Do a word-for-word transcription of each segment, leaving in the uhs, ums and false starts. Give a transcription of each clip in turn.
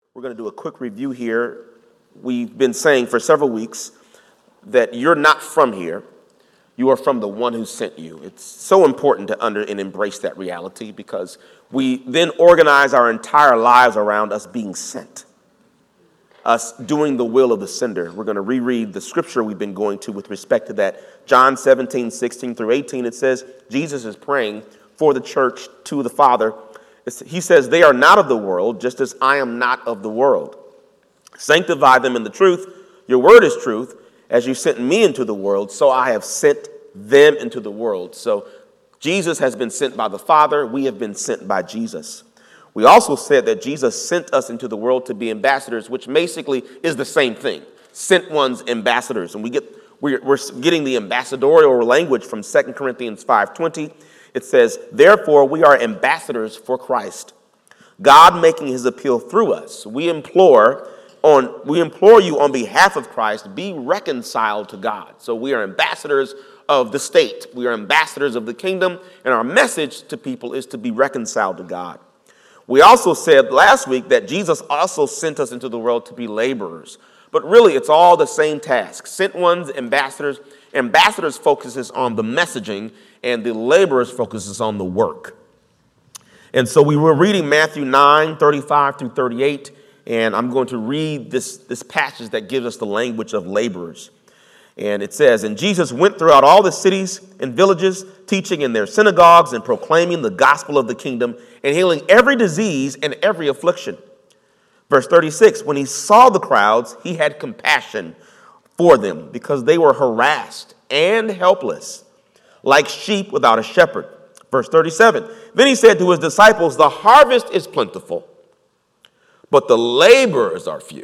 We're going to do a quick review here. We've been saying for several weeks that you're not from here. You are from the one who sent you. It's so important to under and embrace that reality because we then organize our entire lives around us being sent, us doing the will of the sender. We're going to reread the scripture we've been going to with respect to that. John seventeen, sixteen through eighteen, it says, Jesus is praying for the church to the Father. It's, he says, they are not of the world, just as I am not of the world. Sanctify them in the truth. Your word is truth. As you sent me into the world, so I have sent them into the world. So Jesus has been sent by the Father. We have been sent by Jesus. We also said that Jesus sent us into the world to be ambassadors, which basically is the same thing. Sent one's ambassadors. And we get, we're, we're getting the ambassadorial language from Second Corinthians five twenty. It says, therefore, we are ambassadors for Christ, God making his appeal through us. We implore on we implore you on behalf of Christ, be reconciled to God. So we are ambassadors of the state. We are ambassadors of the kingdom, and our message to people is to be reconciled to God. We also said last week that Jesus also sent us into the world to be laborers. But really, it's all the same task. Sent ones, ambassadors. Ambassadors focuses on the messaging, and the laborers focuses on the work. And so we were reading Matthew nine, thirty-five through thirty-eight, and I'm going to read this, this passage that gives us the language of laborers. And it says, and Jesus went throughout all the cities and villages, teaching in their synagogues and proclaiming the gospel of the kingdom and healing every disease and every affliction. Verse thirty-six, when he saw the crowds, he had compassion for them because they were harassed and helpless, like sheep without a shepherd. Verse thirty-seven, then he said to his disciples, the harvest is plentiful, but the laborers are few.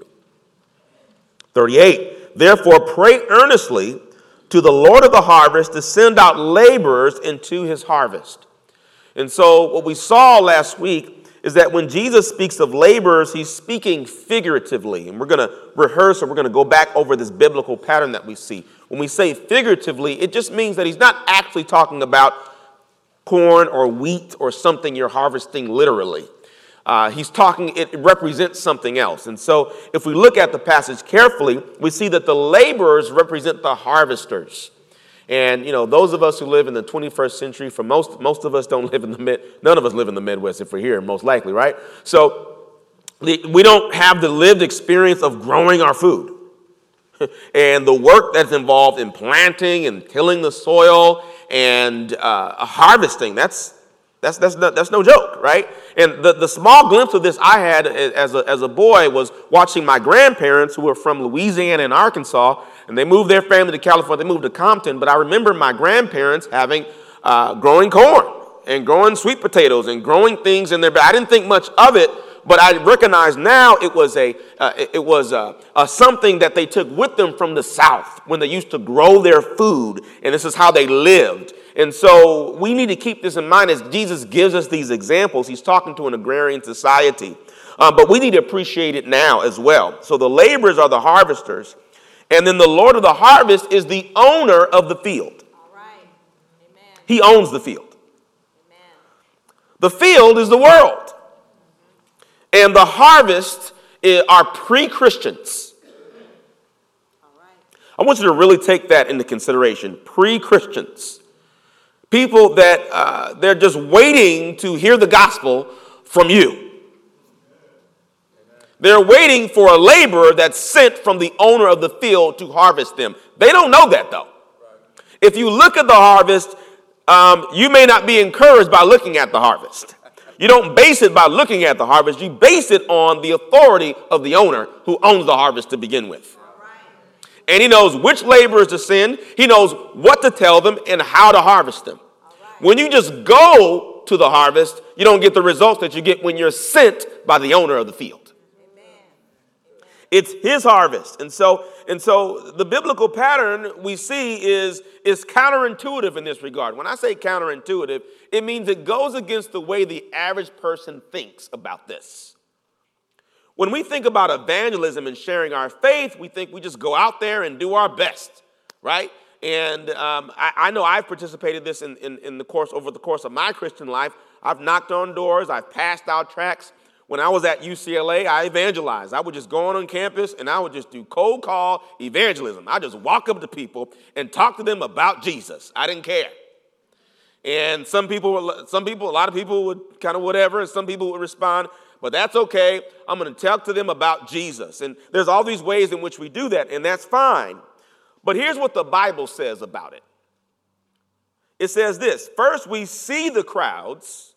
thirty-eight, therefore pray earnestly to the Lord of the harvest to send out laborers into his harvest. And so what we saw last week is that when Jesus speaks of laborers, he's speaking figuratively. And we're going to rehearse, or we're going to go back over this biblical pattern that we see. When we say figuratively, it just means that he's not actually talking about corn or wheat or something you're harvesting literally. Uh, he's talking, it represents something else. And so if we look at the passage carefully, we see that the laborers represent the harvesters. And, you know, those of us who live in the twenty-first century, for most, most of us don't live in the mid, none of us live in the Midwest if we're here, most likely, right? So the, we don't have the lived experience of growing our food. And the work that's involved in planting and tilling the soil and uh, harvesting, that's That's that's no, that's no joke, right? And the, the small glimpse of this I had as a, as a boy was watching my grandparents, who were from Louisiana and Arkansas, and they moved their family to California. They moved to Compton, but I remember my grandparents having uh, growing corn and growing sweet potatoes and growing things in their bed. I didn't think much of it, but I recognize now it was a uh, it was a, a something that they took with them from the South when they used to grow their food, and this is how they lived. And so we need to keep this in mind as Jesus gives us these examples. He's talking to an agrarian society, um, but we need to appreciate it now as well. So the laborers are the harvesters, and then the Lord of the harvest is the owner of the field. All right. Amen. He owns the field. Amen. The field is the world, and the harvest is, are pre-Christians. All right. I want you to really take that into consideration. Pre-Christians. People that uh, they're just waiting to hear the gospel from you. They're waiting for a laborer that's sent from the owner of the field to harvest them. They don't know that, though. If you look at the harvest, um, you may not be encouraged by looking at the harvest. You don't base it by looking at the harvest. You base it on the authority of the owner who owns the harvest to begin with. And he knows which laborers to send. He knows what to tell them and how to harvest them. Right. When you just go to the harvest, you don't get the results that you get when you're sent by the owner of the field. Amen. It's his harvest. And so, and so the biblical pattern we see is, is counterintuitive in this regard. When I say counterintuitive, it means it goes against the way the average person thinks about this. When we think about evangelism and sharing our faith, we think we just go out there and do our best, right? And um, I, I know I've participated this in, in, in the course over the course of my Christian life. I've knocked on doors. I've passed out tracts. When I was at U C L A, I evangelized. I would just go on on campus and I would just do cold call evangelism. I just walk up to people and talk to them about Jesus. I didn't care. And some people, some people, a lot of people would kind of whatever, and some people would respond, but that's okay. I'm going to talk to them about Jesus. And there's all these ways in which we do that, and that's fine. But here's what the Bible says about it. It says this: first, we see the crowds.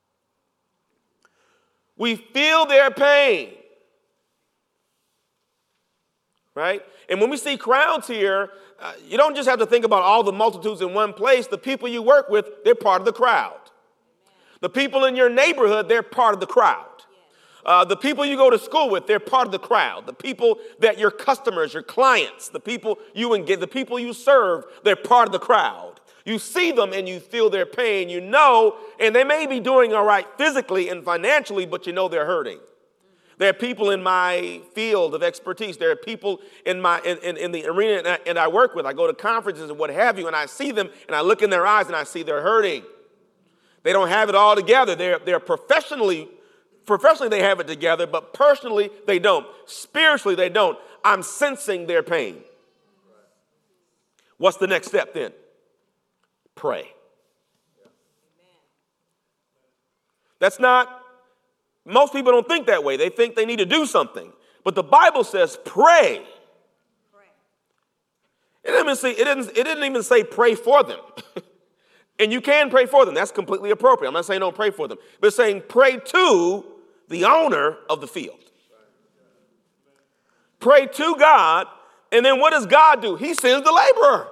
We feel their pain, right? And when we see crowds here, uh, you don't just have to think about all the multitudes in one place. The people you work with, they're part of the crowd. Amen. The people in your neighborhood, they're part of the crowd. Uh, the people you go to school with, they're part of the crowd. The people that your customers, your clients, the people you engage, the people you serve, they're part of the crowd. You see them and you feel their pain, you know, and they may be doing all right physically and financially, but you know they're hurting. There are people in my field of expertise. There are people in my in, in, in the arena and I, and I work with. I go to conferences and what have you, and I see them and I look in their eyes and I see they're hurting. They don't have it all together. They're, they're professionally, professionally they have it together, but personally they don't. Spiritually they don't. I'm sensing their pain. What's the next step then? Pray. That's not, most people don't think that way. They think they need to do something. But the Bible says pray. Pray. It didn't even say, it didn't, it didn't even say pray for them. And you can pray for them. That's completely appropriate. I'm not saying don't pray for them. But it's saying pray to the owner of the field. Pray to God. And then what does God do? He sends the laborer.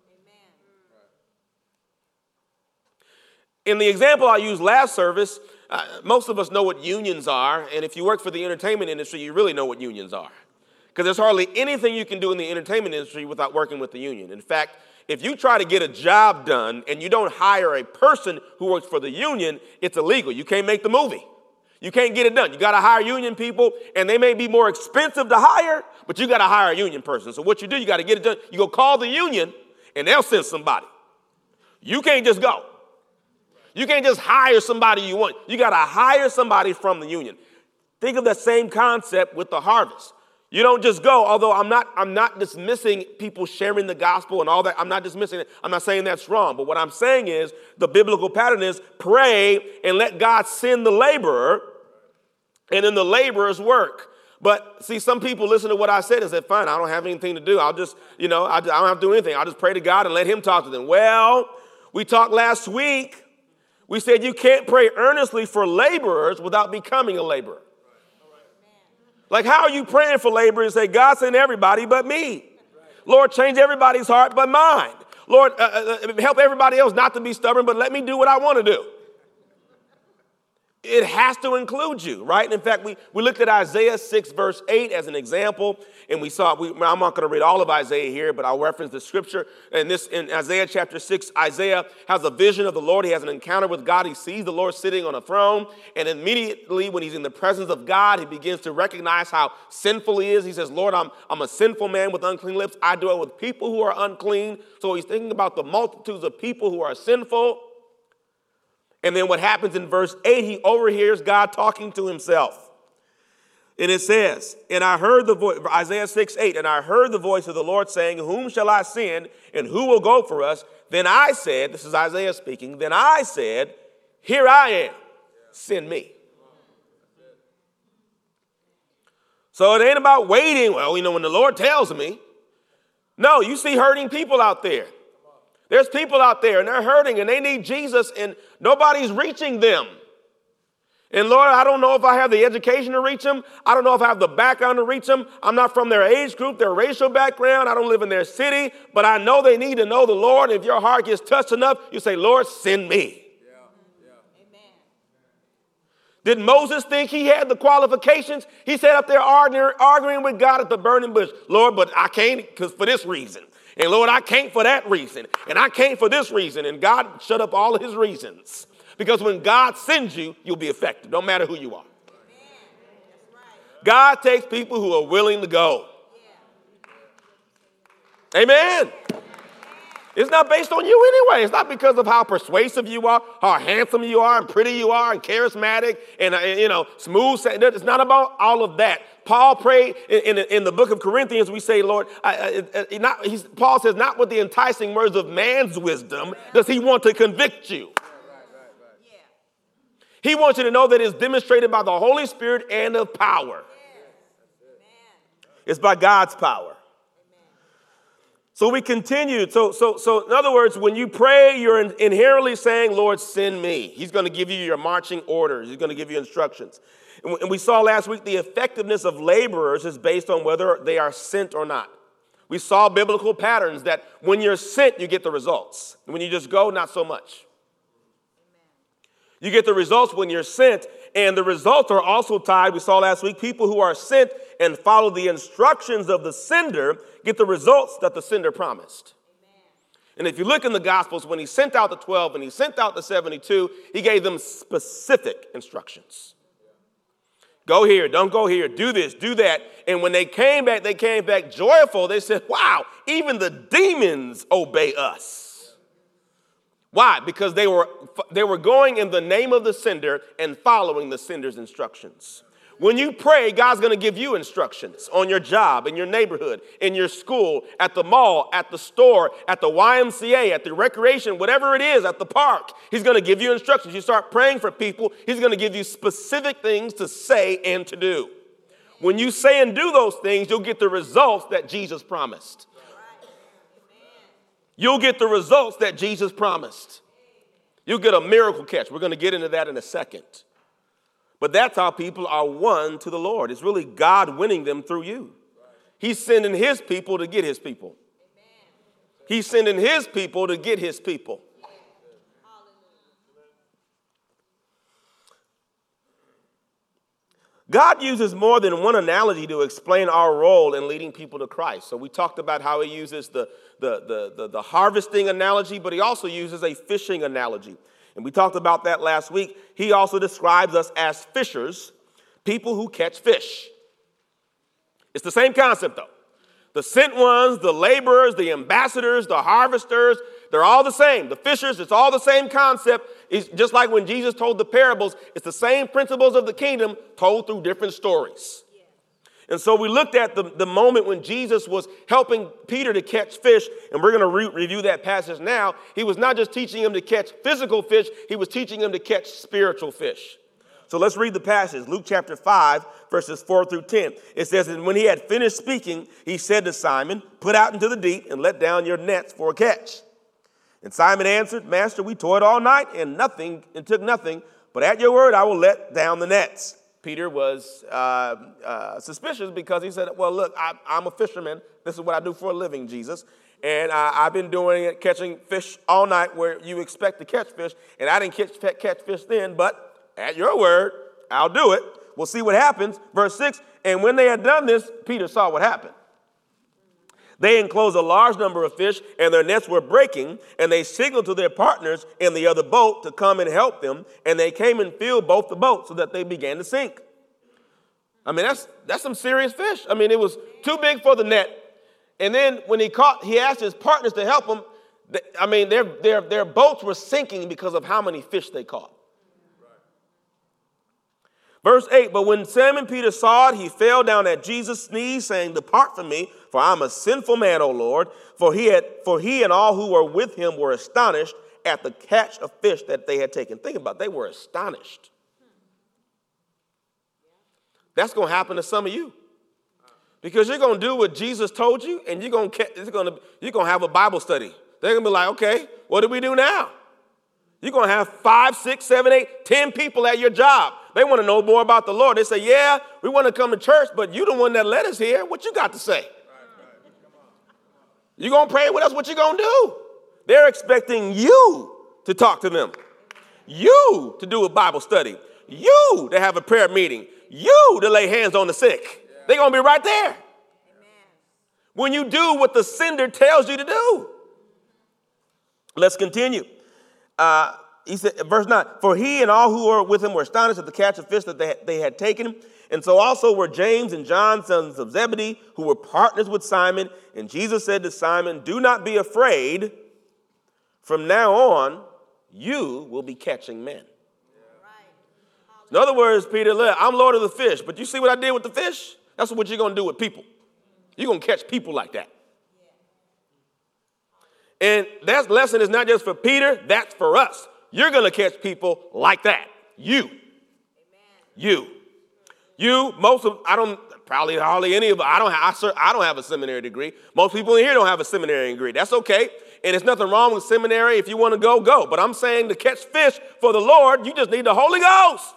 In the example I used last service, uh, most of us know what unions are, and if you work for the entertainment industry, you really know what unions are. Because there's hardly anything you can do in the entertainment industry without working with the union. In fact, if you try to get a job done and you don't hire a person who works for the union, it's illegal. You can't make the movie. You can't get it done. You got to hire union people, and they may be more expensive to hire, but you got to hire a union person. So what you do, you got to get it done. You go call the union, and they'll send somebody. You can't just go. You can't just hire somebody you want. You got to hire somebody from the union. Think of that same concept with the harvest. You don't just go, although I'm not, I'm not dismissing people sharing the gospel and all that. I'm not dismissing it. I'm not saying that's wrong. But what I'm saying is the biblical pattern is pray and let God send the laborer, and then the laborers work. But see, some people listen to what I said and say, fine, I don't have anything to do. I'll just, you know, I, I don't have to do anything. I'll just pray to God and let him talk to them. Well, we talked last week. We said you can't pray earnestly for laborers without becoming a laborer. Like, how are you praying for laborers and say, God, send everybody but me? Lord, change everybody's heart but mine. Lord, uh, uh, help everybody else not to be stubborn, but let me do what I want to do. It has to include you, right? And in fact, we, we looked at Isaiah six, verse eight as an example, and we saw, we, I'm not going to read all of Isaiah here, but I'll reference the scripture. And this, in Isaiah chapter six, Isaiah has a vision of the Lord. He has an encounter with God. He sees the Lord sitting on a throne, and immediately when he's in the presence of God, he begins to recognize how sinful he is. He says, Lord, I'm, I'm a sinful man with unclean lips. I dwell with people who are unclean. So he's thinking about the multitudes of people who are sinful. And then what happens in verse eight, he overhears God talking to himself. And it says, and I heard the voice, Isaiah six, eight, and I heard the voice of the Lord saying, whom shall I send and who will go for us? Then I said, this is Isaiah speaking, then I said, here I am, send me. So it ain't about waiting. Well, you know, when the Lord tells me. No, you see hurting people out there. There's people out there and they're hurting and they need Jesus and nobody's reaching them. And Lord, I don't know if I have the education to reach them. I don't know if I have the background to reach them. I'm not from their age group, their racial background. I don't live in their city, but I know they need to know the Lord. If your heart gets touched enough, you say, Lord, send me. Yeah, yeah. Amen. Did Moses think he had the qualifications? He sat up there arguing, arguing with God at the burning bush. Lord, but I can't because for this reason. And Lord, I can't for that reason. And I can't for this reason. And God shut up all of his reasons. Because when God sends you, you'll be effective, no matter who you are. God takes people who are willing to go. Amen. It's not based on you anyway. It's not because of how persuasive you are, how handsome you are, and pretty you are, and charismatic, and, uh, you know, smooth. It's not about all of that. Paul prayed in, in, in the book of Corinthians, we say, Lord, I, I, I, not, he's, Paul says, not with the enticing words of man's wisdom does he want to convict you. He wants you to know that it's demonstrated by the Holy Spirit and of power. It's by God's power. So we continue. So, so, so in other words, when you pray, you're inherently saying, Lord, send me. He's going to give you your marching orders. He's going to give you instructions. And we saw last week the effectiveness of laborers is based on whether they are sent or not. We saw biblical patterns that when you're sent, you get the results. And when you just go, not so much. You get the results when you're sent, and the results are also tied. We saw last week people who are sent and follow the instructions of the sender get the results that the sender promised. Amen. And if you look in the Gospels, when he sent out the twelve and he sent out the seventy-two, he gave them specific instructions. Go here, don't go here, do this, do that. And when they came back, they came back joyful. They said, wow, even the demons obey us. Why? Because they were, they were going in the name of the sender and following the sender's instructions. When you pray, God's going to give you instructions on your job, in your neighborhood, in your school, at the mall, at the store, at the Y M C A, at the recreation, whatever it is, at the park. He's going to give you instructions. You start praying for people, he's going to give you specific things to say and to do. When you say and do those things, you'll get the results that Jesus promised. You'll get the results that Jesus promised. You'll get a miracle catch. We're going to get into that in a second. But that's how people are won to the Lord. It's really God winning them through you. He's sending his people to get his people. He's sending his people to get his people. God uses more than one analogy to explain our role in leading people to Christ. So we talked about how he uses the, the, the, the, the harvesting analogy, but he also uses a fishing analogy. And we talked about that last week. He also describes us as fishers, people who catch fish. It's the same concept, though. The sent ones, the laborers, the ambassadors, the harvesters, they're all the same. The fishers, it's all the same concept. It's just like when Jesus told the parables, it's the same principles of the kingdom told through different stories. Yeah. And so we looked at the, the moment when Jesus was helping Peter to catch fish, and we're going to re- review that passage now. He was not just teaching him to catch physical fish, he was teaching him to catch spiritual fish. So let's read the passage, Luke chapter five, verses four through ten. It says, and when he had finished speaking, he said to Simon, put out into the deep and let down your nets for a catch. And Simon answered, Master, we toiled all night and nothing and took nothing, but at your word I will let down the nets. Peter was uh, uh, suspicious because he said, well, look, I, I'm a fisherman. This is what I do for a living, Jesus. And uh, I've been doing it, catching fish all night where you expect to catch fish. And I didn't catch, catch fish then, but at your word, I'll do it. We'll see what happens. Verse six, and when they had done this, Peter saw what happened. They enclosed a large number of fish, and their nets were breaking, and they signaled to their partners in the other boat to come and help them, and they came and filled both the boats so that they began to sink. I mean, that's that's some serious fish. I mean, it was too big for the net. And then when he caught, he asked his partners to help him. I mean, their, their, their boats were sinking because of how many fish they caught. Verse eight, but when Simon Peter saw it, he fell down at Jesus' knees, saying, depart from me, for I am a sinful man, O Lord. For he, had, for he and all who were with him were astonished at the catch of fish that they had taken. Think about it, they were astonished. That's going to happen to some of you. Because you're going to do what Jesus told you, and you're going to, you're going to, you're going to have a Bible study. They're going to be like, okay, what do we do now? You're going to have five, six, seven, eight, ten people at your job. They want to know more about the Lord. They say, yeah, we want to come to church, but you're the one that led us here. What you got to say? You going to pray with us? What you going to do? They're expecting you to talk to them. You to do a Bible study. You to have a prayer meeting. You to lay hands on the sick. They're going to be right there. Amen. When you do what the sender tells you to do. Let's continue. Uh, he said, verse nine, for he and all who were with him were astonished at the catch of fish that they, they had taken. And so also were James and John, sons of Zebedee, who were partners with Simon. And Jesus said to Simon, do not be afraid. From now on, you will be catching men. In other words, Peter, look, I'm Lord of the fish, but you see what I did with the fish? That's what you're going to do with people. You're going to catch people like that. And that lesson is not just for Peter, that's for us. You're going to catch people like that. You. Amen. You. You, most of, I don't, probably hardly any of, I don't, have, I, I don't have a seminary degree. Most people in here don't have a seminary degree. That's okay. And there's nothing wrong with seminary. If you want to go, go. But I'm saying to catch fish for the Lord, you just need the Holy Ghost.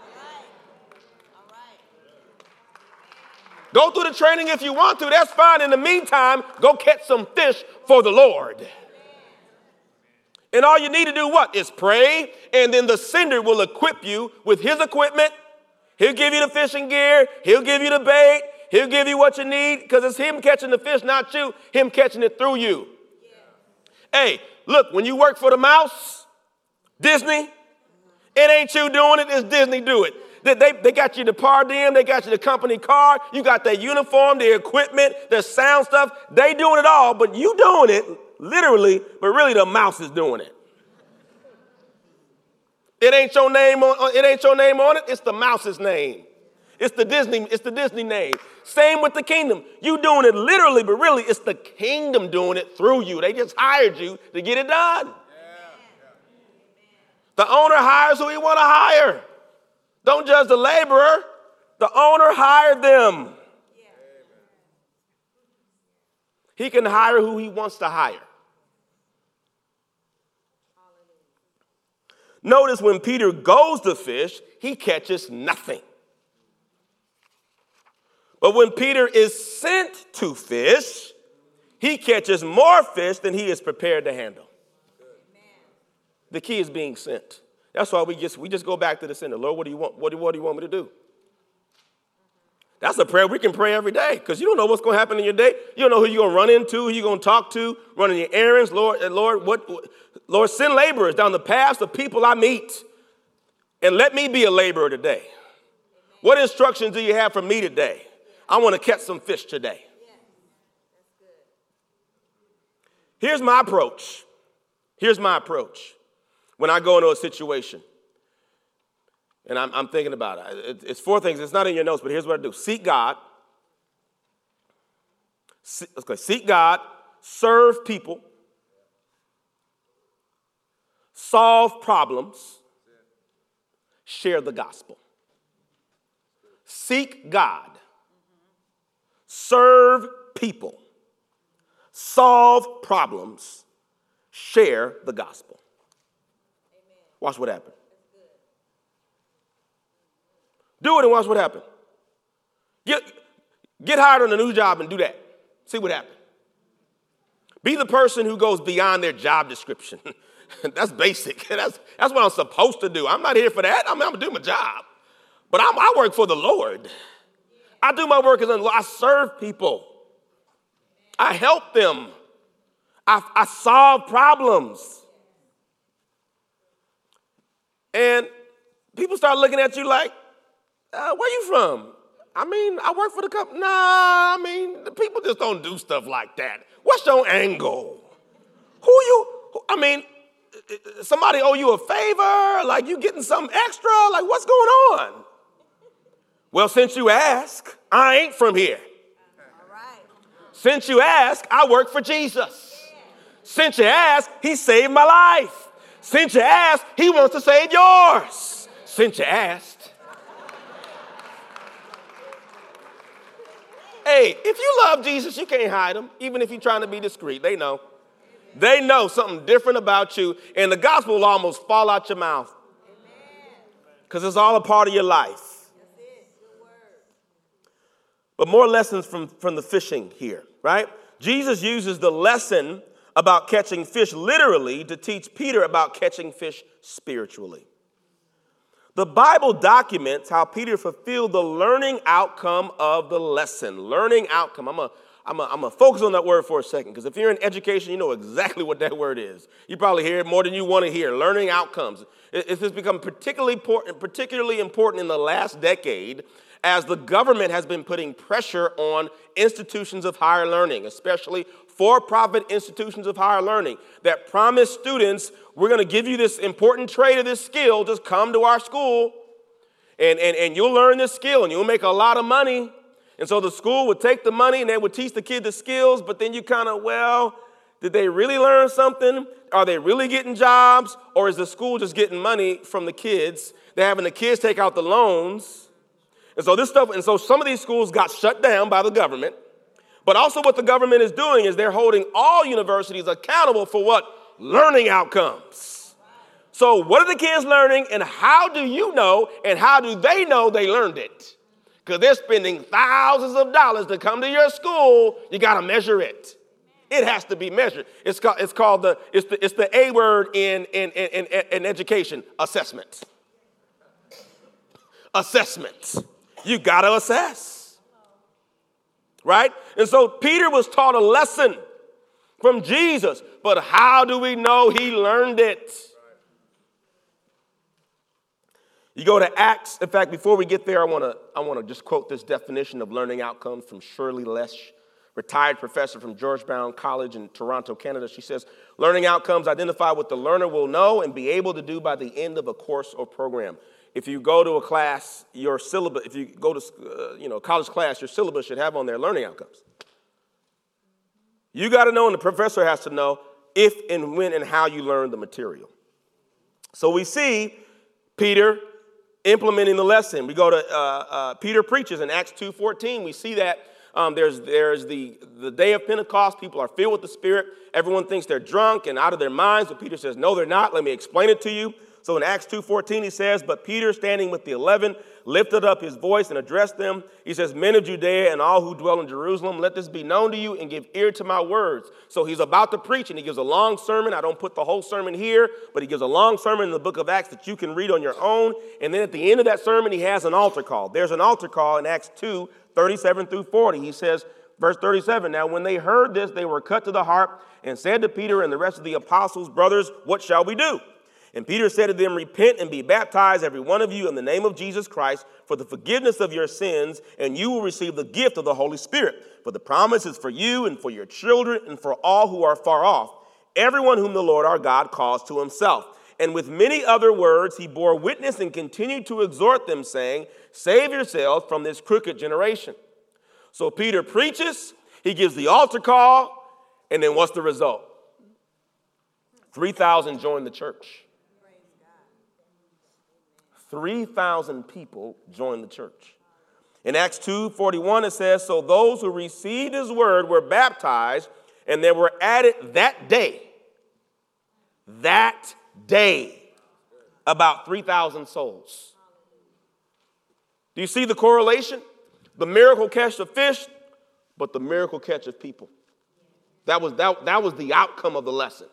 Go through the training if you want to. That's fine. In the meantime, go catch some fish for the Lord. And all you need to do what? Is pray, and then the sender will equip you with his equipment. He'll give you the fishing gear. He'll give you the bait. He'll give you what you need, because it's him catching the fish, not you. Him catching it through you. Yeah. Hey, look, when you work for the mouse, Disney, it ain't you doing it. It's Disney do it. They, they, they got you the per diem, they got you the company car, you got their uniform, their equipment, their sound stuff. They doing it all, but you doing it, literally, but really the mouse is doing it. It ain't your name on it ain't your name on it, it's the mouse's name. It's the Disney, it's the Disney name. Same with the kingdom. You doing it literally, but really it's the kingdom doing it through you. They just hired you to get it done. Yeah. The owner hires who he want to hire. Don't judge the laborer. The owner hired them. Yeah. He can hire who he wants to hire. Notice when Peter goes to fish, he catches nothing. But when Peter is sent to fish, he catches more fish than he is prepared to handle. Amen. The key is being sent. That's why we just we just go back to the sender. Lord, what do you want? What do, what do you want me to do? That's a prayer we can pray every day, because you don't know what's going to happen in your day. You don't know who you're going to run into, who you're going to talk to, running your errands. Lord, Lord, what, Lord, send laborers down the paths of people I meet, and let me be a laborer today. Amen. What instructions do you have for me today? I want to catch some fish today. Yeah. That's good. Here's my approach. Here's my approach. When I go into a situation, and I'm, I'm thinking about it. It's four things. It's not in your notes, but here's what I do. Seek God. See, okay, seek God. Serve people. Solve problems. Share the gospel. Seek God. Serve people. Solve problems. Share the gospel. Watch what happens. Do it and watch what happens. Get, get hired on a new job and do that. See what happens. Be the person who goes beyond their job description. That's basic. That's, that's what I'm supposed to do. I'm not here for that. I mean, I'm going to do my job. But I'm, I work for the Lord. I do my work as a, I serve people. I help them. I, I solve problems. And people start looking at you like, uh, where you from? I mean, I work for the company. Nah, I mean, the people just don't do stuff like that. What's your angle? Who you, who, I mean, somebody owe you a favor? Like you getting something extra? Like what's going on? Well, since you ask, I ain't from here. All right. Since you ask, I work for Jesus. Yeah. Since you ask, he saved my life. Since you asked, he wants to save yours. Since you asked. Hey, if you love Jesus, you can't hide him, even if you're trying to be discreet. They know. They know something different about you, and the gospel will almost fall out your mouth because it's all a part of your life. But more lessons from, from the fishing here, right? Jesus uses the lesson about catching fish literally to teach Peter about catching fish spiritually. The Bible documents how Peter fulfilled the learning outcome of the lesson. Learning outcome. I'm going I'm I'm to focus on that word for a second, because if you're in education, you know exactly what that word is. You probably hear it more than you want to hear. Learning outcomes. It, it's become particularly important, particularly important in the last decade as the government has been putting pressure on institutions of higher learning, especially for-profit institutions of higher learning, that promise students, we're going to give you this important trade or this skill, just come to our school, and, and, and you'll learn this skill, and you'll make a lot of money. And so the school would take the money, and they would teach the kid the skills, but then you kind of, well, did they really learn something? Are they really getting jobs? Or is the school just getting money from the kids? They're having the kids take out the loans. And so this stuff, and so some of these schools got shut down by the government. But also what the government is doing is they're holding all universities accountable for what? Learning outcomes. So what are the kids learning, and how do you know, and how do they know they learned it? Because they're spending thousands of dollars to come to your school. You got to measure it. It has to be measured. It's called, it's called the, it's the, it's the A word in, in, in, in, in education, assessment. Assessment. You got to assess. Right? And so Peter was taught a lesson from Jesus, but how do we know he learned it? You go to Acts. In fact, before we get there, I want to I want to just quote this definition of learning outcomes from Shirley Lesh, retired professor from Georgetown College in Toronto, Canada. She says, learning outcomes identify what the learner will know and be able to do by the end of a course or program. If you go to a class, your syllabus, if you go to uh, you know, college class, your syllabus should have on there learning outcomes. You got to know, and the professor has to know, if and when and how you learn the material. So we see Peter implementing the lesson. We go to uh, uh, Peter preaches in Acts two fourteen. We see that um, there's there's the, the day of Pentecost. People are filled with the Spirit. Everyone thinks they're drunk and out of their minds. But Peter says, no, they're not. Let me explain it to you. So in Acts two fourteen, he says, but Peter, standing with the eleven, lifted up his voice and addressed them. He says, men of Judea and all who dwell in Jerusalem, let this be known to you and give ear to my words. So he's about to preach, and he gives a long sermon. I don't put the whole sermon here, but he gives a long sermon in the book of Acts that you can read on your own. And then at the end of that sermon, he has an altar call. There's an altar call in Acts two, thirty-seven through forty. He says, verse thirty-seven, now when they heard this, they were cut to the heart and said to Peter and the rest of the apostles, brothers, what shall we do? And Peter said to them, repent and be baptized, every one of you, in the name of Jesus Christ, for the forgiveness of your sins, and you will receive the gift of the Holy Spirit. For the promise is for you and for your children and for all who are far off, everyone whom the Lord our God calls to himself. And with many other words, he bore witness and continued to exhort them, saying, save yourselves from this crooked generation. So Peter preaches, he gives the altar call, and then what's the result? three thousand join the church. three thousand people joined the church. In Acts two forty-one, it says, so those who received his word were baptized, and there were added that day, that day, about three thousand souls. Do you see the correlation? The miracle catch of fish, but the miracle catch of people. That was, that, that was the outcome of the lesson.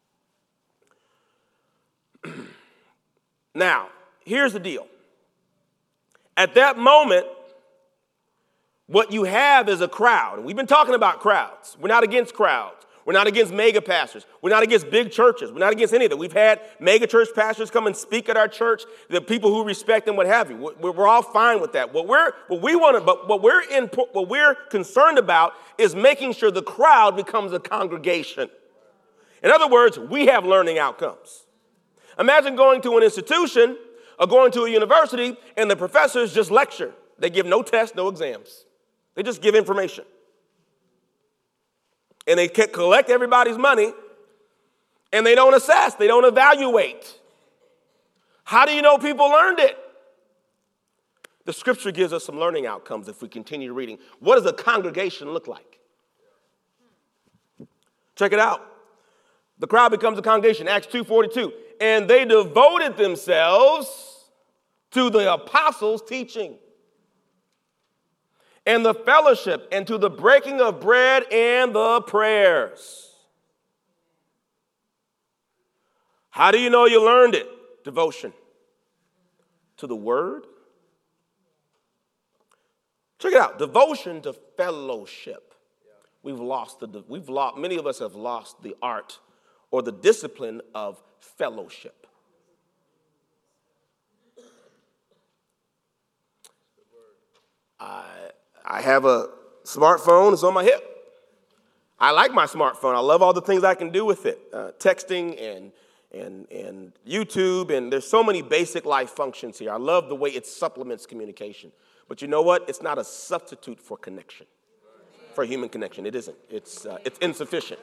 Now, here's the deal. At that moment, what you have is a crowd. And we've been talking about crowds. We're not against crowds. We're not against mega pastors. We're not against big churches. We're not against any of that. We've had mega church pastors come and speak at our church, the people who respect and what have you. We're, we're all fine with that. What we're what we want to, but what we're in, what we're concerned about is making sure the crowd becomes a congregation. In other words, we have learning outcomes. Imagine going to an institution or going to a university, and the professors just lecture. They give no tests, no exams. They just give information. And they collect everybody's money, and they don't assess. They don't evaluate. How do you know people learned it? The scripture gives us some learning outcomes if we continue reading. What does a congregation look like? Check it out. The crowd becomes a congregation. Acts two forty-two. And they devoted themselves to the apostles' teaching and the fellowship and to the breaking of bread and the prayers. How do you know you learned it? Devotion to the word. Check it out. Devotion to fellowship. We've lost the, we've lost, many of us have lost the art or the discipline of fellowship. I, I have a smartphone. It's on my hip. I like my smartphone. I love all the things I can do with it. Uh, texting and, and, and YouTube, and there's so many basic life functions here. I love the way it supplements communication. But you know what? It's not a substitute for connection, for human connection. It isn't. It's, uh, it's insufficient.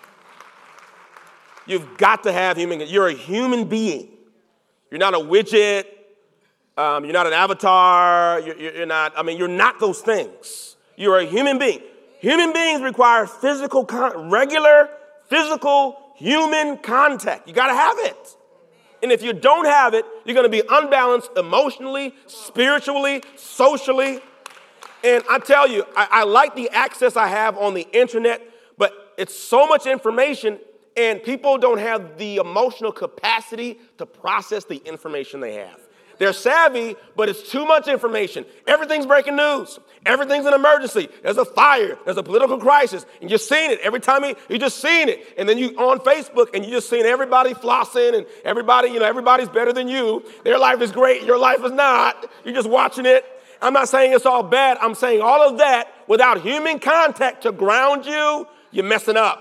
You've got to have human. You're a human being. You're not a widget. Um, you're not an avatar. You're, you're not, I mean, you're not those things. You're a human being. Human beings require physical, con- regular, physical, human contact. You got to have it. And if you don't have it, you're going to be unbalanced emotionally, spiritually, socially. And I tell you, I, I like the access I have on the internet, but it's so much information, and people don't have the emotional capacity to process the information they have. They're savvy, but it's too much information. Everything's breaking news. Everything's an emergency. There's a fire. There's a political crisis. And you're seeing it every time you, you're just seeing it. And then you on Facebook and you're just seeing everybody flossing and everybody, you know, everybody's better than you. Their life is great. Your life is not. You're just watching it. I'm not saying it's all bad. I'm saying all of that without human contact to ground you, you're messing up.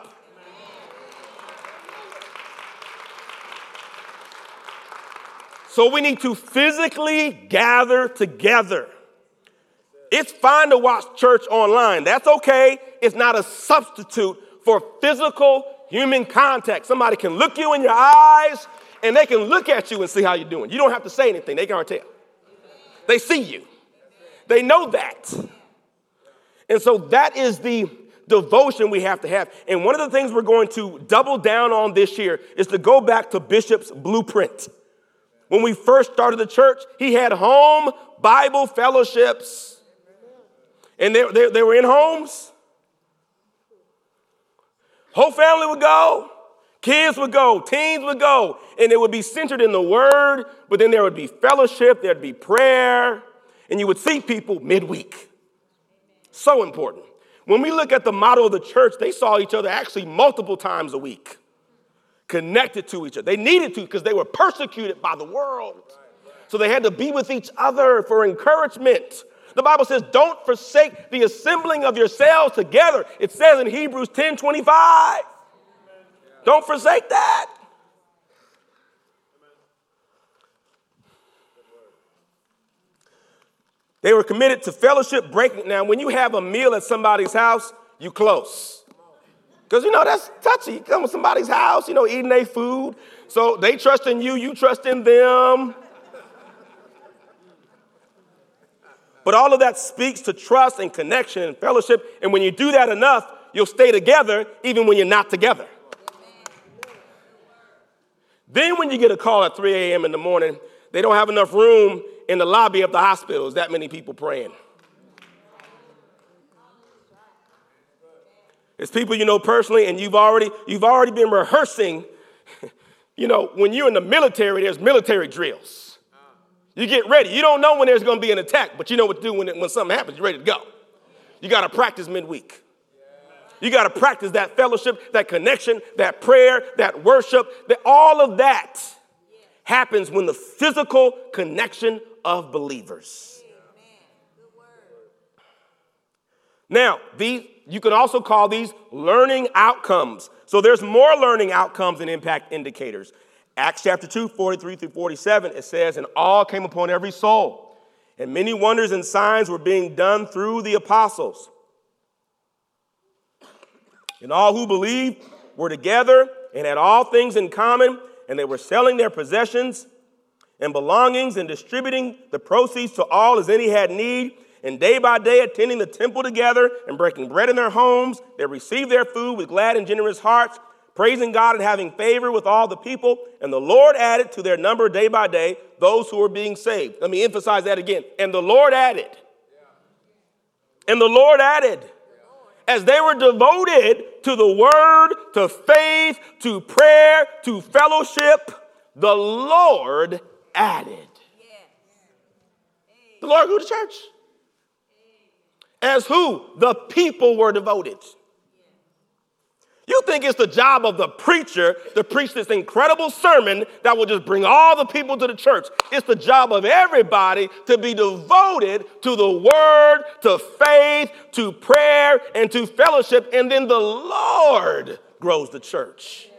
So we need to physically gather together. It's fine to watch church online. That's okay. It's not a substitute for physical human contact. Somebody can look you in your eyes and they can look at you and see how you're doing. You don't have to say anything. They can already tell. They see you. They know that. And so that is the devotion we have to have. And one of the things we're going to double down on this year is to go back to Bishop's blueprint. When we first started the church, he had home Bible fellowships. And they, they, they were in homes. Whole family would go. Kids would go. Teens would go. And it would be centered in the word. But then there would be fellowship. There'd be prayer. And you would see people midweek. So important. When we look at the model of the church, they saw each other actually multiple times a week. Connected to each other. They needed to because they were persecuted by the world. So they had to be with each other for encouragement. The Bible says, don't forsake the assembling of yourselves together. It says in Hebrews ten twenty-five. Don't forsake that. They were committed to fellowship breaking. Now, when you have a meal at somebody's house, you close. Because, you know, that's touchy. You come to somebody's house, you know, eating their food. So they trust in you, you trust in them. But all of that speaks to trust and connection and fellowship. And when you do that enough, you'll stay together even when you're not together. Then when you get a call at three a.m. in the morning, they don't have enough room in the lobby of the hospital. There's that many people praying. It's people you know personally, and you've already you've already been rehearsing. You know, when you're in the military, there's military drills. You get ready. You don't know when there's going to be an attack, but you know what to do when, it, when something happens. You're ready to go. You got to practice midweek. You got to practice that fellowship, that connection, that prayer, that worship. That all of that happens when the physical connection of believers. Now, these, you can also call these learning outcomes. So there's more learning outcomes and impact indicators. Acts chapter two, forty-three through forty-seven, it says, and all came upon every soul, and many wonders and signs were being done through the apostles. And all who believed were together and had all things in common, and they were selling their possessions and belongings and distributing the proceeds to all as any had need. And day by day, attending the temple together and breaking bread in their homes, they received their food with glad and generous hearts, praising God and having favor with all the people. And the Lord added to their number day by day those who were being saved. Let me emphasize that again. And the Lord added. And the Lord added. As they were devoted to the word, to faith, to prayer, to fellowship, the Lord added. The Lord grew the church. As who? The people were devoted. You think it's the job of the preacher to preach this incredible sermon that will just bring all the people to the church. It's the job of everybody to be devoted to the word, to faith, to prayer, and to fellowship. And then the Lord grows the church.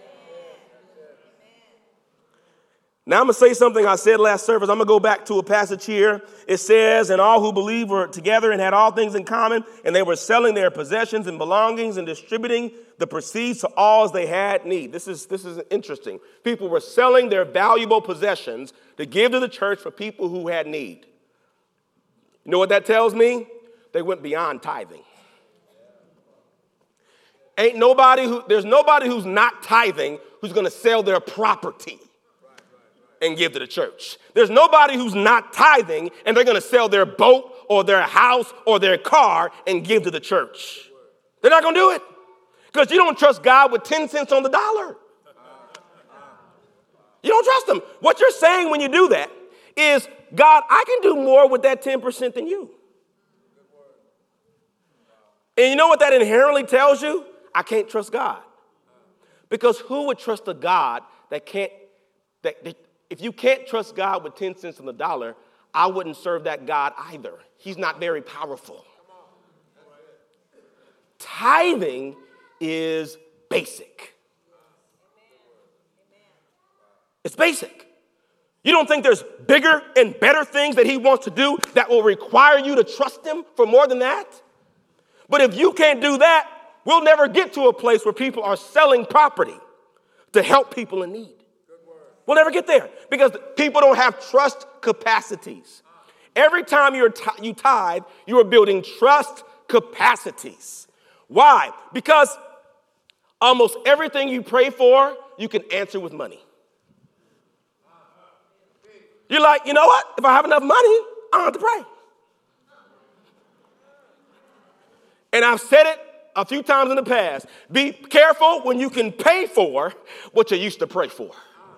Now I'm going to say something I said last service. I'm going to go back to a passage here. It says, and all who believed were together and had all things in common, and they were selling their possessions and belongings and distributing the proceeds to all as they had need. This is, this is interesting. People were selling their valuable possessions to give to the church for people who had need. You know what that tells me? They went beyond tithing. Ain't nobody who, there's nobody who's not tithing who's going to sell their property and give to the church. There's nobody who's not tithing and they're going to sell their boat or their house or their car and give to the church. They're not going to do it because you don't trust God with ten cents on the dollar. You don't trust him. What you're saying when you do that is, God, I can do more with that ten percent than you. And you know what that inherently tells you? I can't trust God. Because who would trust a God that can't, that, that if you can't trust God with ten cents on the dollar, I wouldn't serve that God either. He's not very powerful. Tithing is basic. It's basic. You don't think there's bigger and better things that he wants to do that will require you to trust him for more than that? But if you can't do that, we'll never get to a place where people are selling property to help people in need. We'll never get there because people don't have trust capacities. Every time you're t- you tithe, you are building trust capacities. Why? Because almost everything you pray for, you can answer with money. You're like, you know what? If I have enough money, I don't have to pray. And I've said it a few times in the past. Be careful when you can pay for what you used to pray for.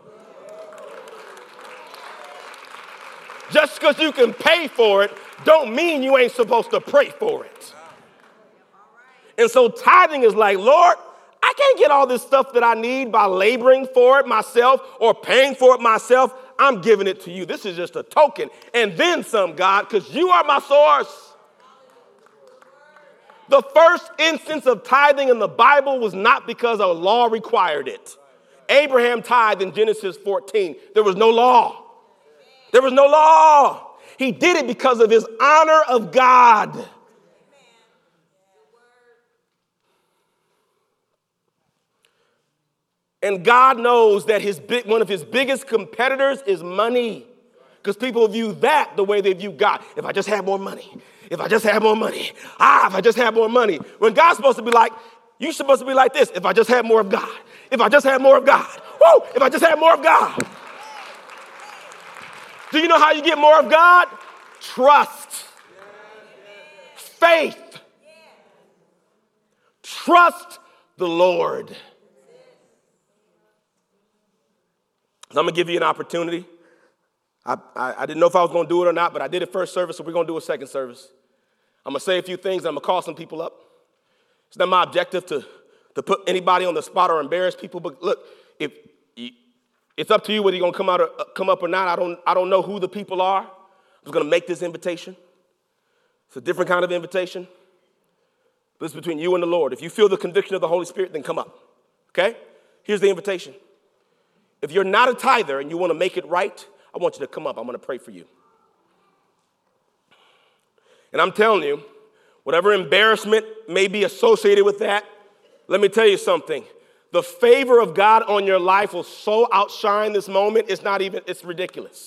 Just because you can pay for it don't mean you ain't supposed to pray for it. And so tithing is like, Lord, I can't get all this stuff that I need by laboring for it myself or paying for it myself. I'm giving it to you. This is just a token. And then some, God, because you are my source. The first instance of tithing in the Bible was not because a law required it. Abraham tithed in Genesis fourteen. There was no law. There was no law. He did it because of his honor of God. And God knows that his big, one of his biggest competitors is money. Because people view that the way they view God. If I just had more money. If I just had more money. Ah, if I just had more money. When God's supposed to be like, you're supposed to be like this. If I just had more of God. If I just had more of God. Woo! If I just had more of God. Do you know how you get more of God? Trust. Faith. Trust the Lord. So I'm going to give you an opportunity. I, I, I didn't know if I was going to do it or not, but I did it first service, so we're going to do a second service. I'm going to say a few things. I'm going to call some people up. It's not my objective to, to put anybody on the spot or embarrass people, but look, if you, it's up to you whether you're going to come out or uh, come up or not. I don't, I don't know who the people are. I'm just going to make this invitation. It's a different kind of invitation. This is between you and the Lord. If you feel the conviction of the Holy Spirit, then come up. Okay? Here's the invitation. If you're not a tither and you want to make it right, I want you to come up. I'm going to pray for you. And I'm telling you, whatever embarrassment may be associated with that, let me tell you something. The favor of God on your life will so outshine this moment, it's not even, it's ridiculous.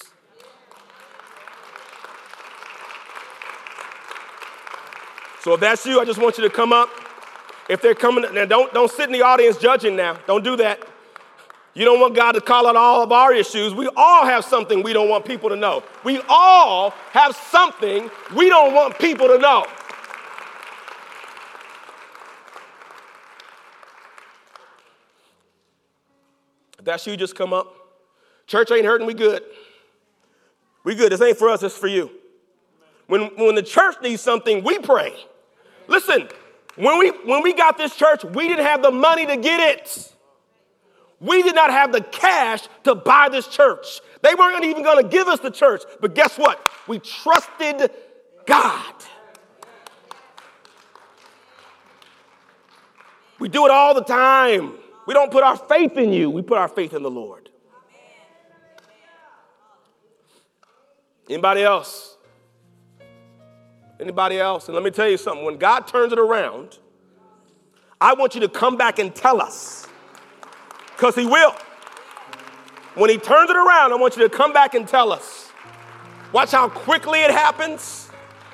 So if that's you, I just want you to come up. If they're coming, now don't, don't sit in the audience judging now. Don't do that. You don't want God to call out all of our issues. We all have something we don't want people to know. We all have something we don't want people to know. If that's you, just come up. Church ain't hurting, we good. We good. This ain't for us, it's for you. When, when the church needs something, we pray. Listen, When we, when we got this church, we didn't have the money to get it. We did not have the cash to buy this church. They weren't even going to give us the church. But guess what? We trusted God. We do it all the time. We don't put our faith in you. We put our faith in the Lord. Anybody else? Anybody else? And let me tell you something. When God turns it around, I want you to come back and tell us. Because he will. When he turns it around, I want you to come back and tell us. Watch how quickly it happens.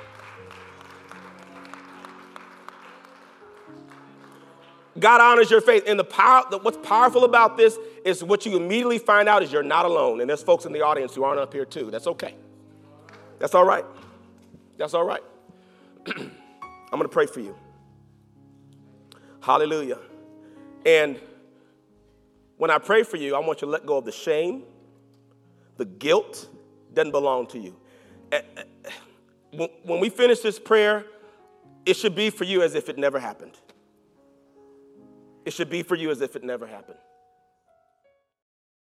God honors your faith. And the power, what's powerful about this is what you immediately find out is you're not alone. And there's folks in the audience who aren't up here too. That's okay. That's all right. That's all right. I'm going to pray for you. Hallelujah. And when I pray for you, I want you to let go of the shame, the guilt. Doesn't belong to you. When we finish this prayer, it should be for you as if it never happened. It should be for you as if it never happened.